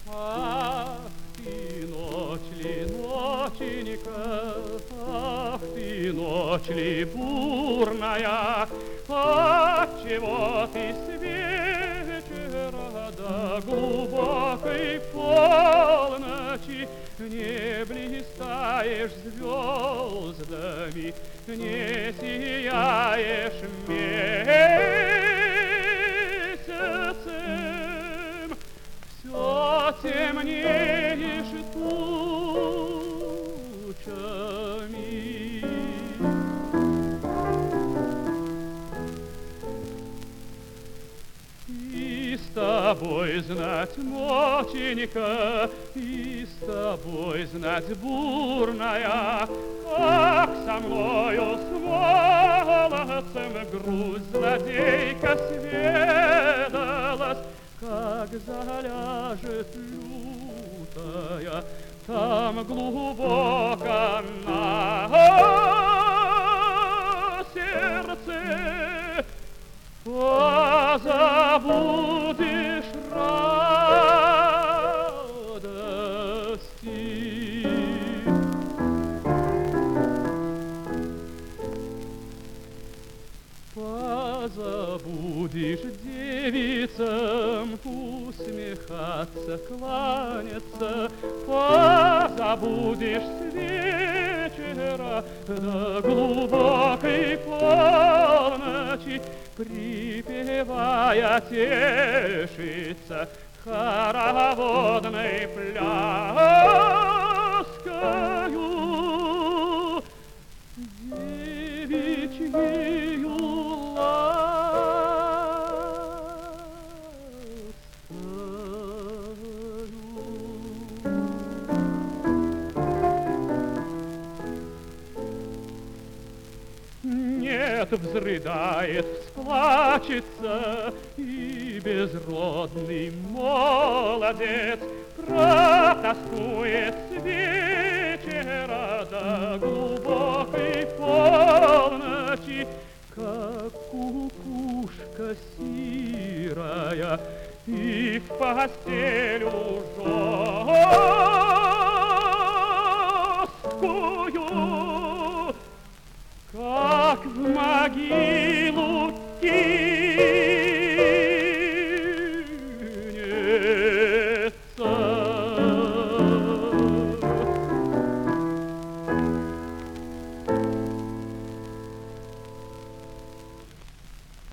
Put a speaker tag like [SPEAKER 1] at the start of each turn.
[SPEAKER 1] Ах ты, ночь ли, ноченька, ах ты, ночь ли бурная, отчего ты с вечера до глубокой полночи не блистаешь звездами, не сияешь месяцем, все темнеешь тучами. И с тобой знать, ноченька, и с тобой знать бурная, как со мною с молодцем грусть злодейка сведалась, как заляжет лютая там глубоко на сердце, позабудешь радости. Позабудешь девицам усмехаться, кланяться, позабудешь с вечера до глубокой полночи, припевая тешиться хороводной пляскою девичьею нет, взрыдает, всплачется, и безродный молодец протоскует с вечера до глубокой полночи, как кукушка сирая, и в постель жесткую, как в могилу